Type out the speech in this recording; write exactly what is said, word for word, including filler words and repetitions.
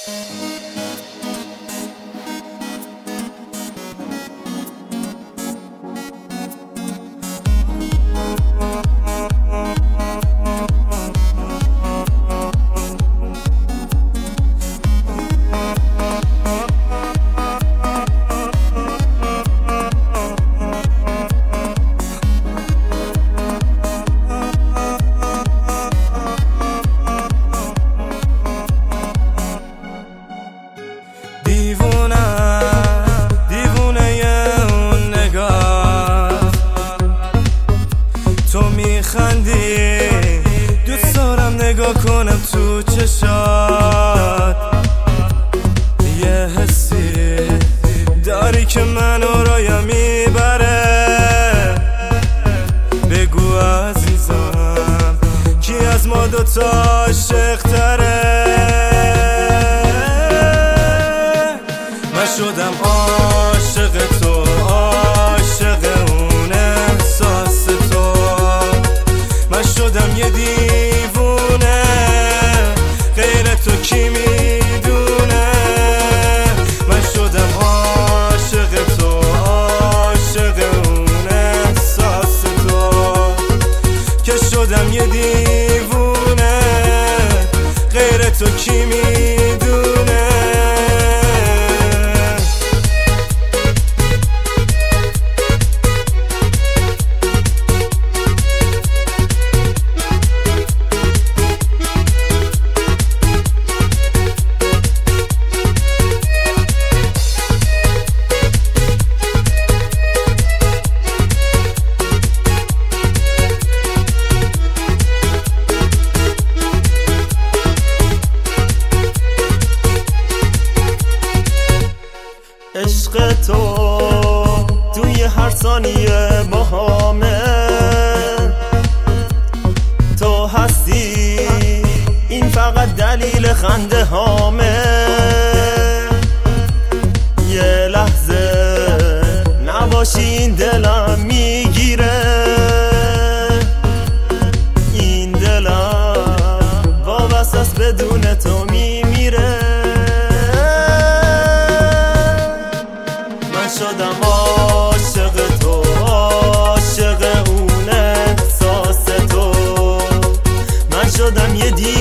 میخندی دوست دارم نگاه کنم تو چشات، یه حسی داری که منو رایم میبره. بگو عزیزم کی از ما دوتا عاشق تره؟ من شدم عاشق تو، عاشق اون احساس تو. من شدم یه دیوونه، غیر تو کی میدونه؟ من شدم عاشق تو، عاشق اون احساس تو، که شدم یه دیوونه، غیر تو کی میدونه؟ عشق تو توی هر ثانیه باهامه، تو هستی این فقط دلیل خنده هامه. یه لحظه نباشی این دلم میگیره، این دلم وابسته است بدون تو میمیره. من شدم عاشق تو، عاشق اون احساس تو. من شدم یه دی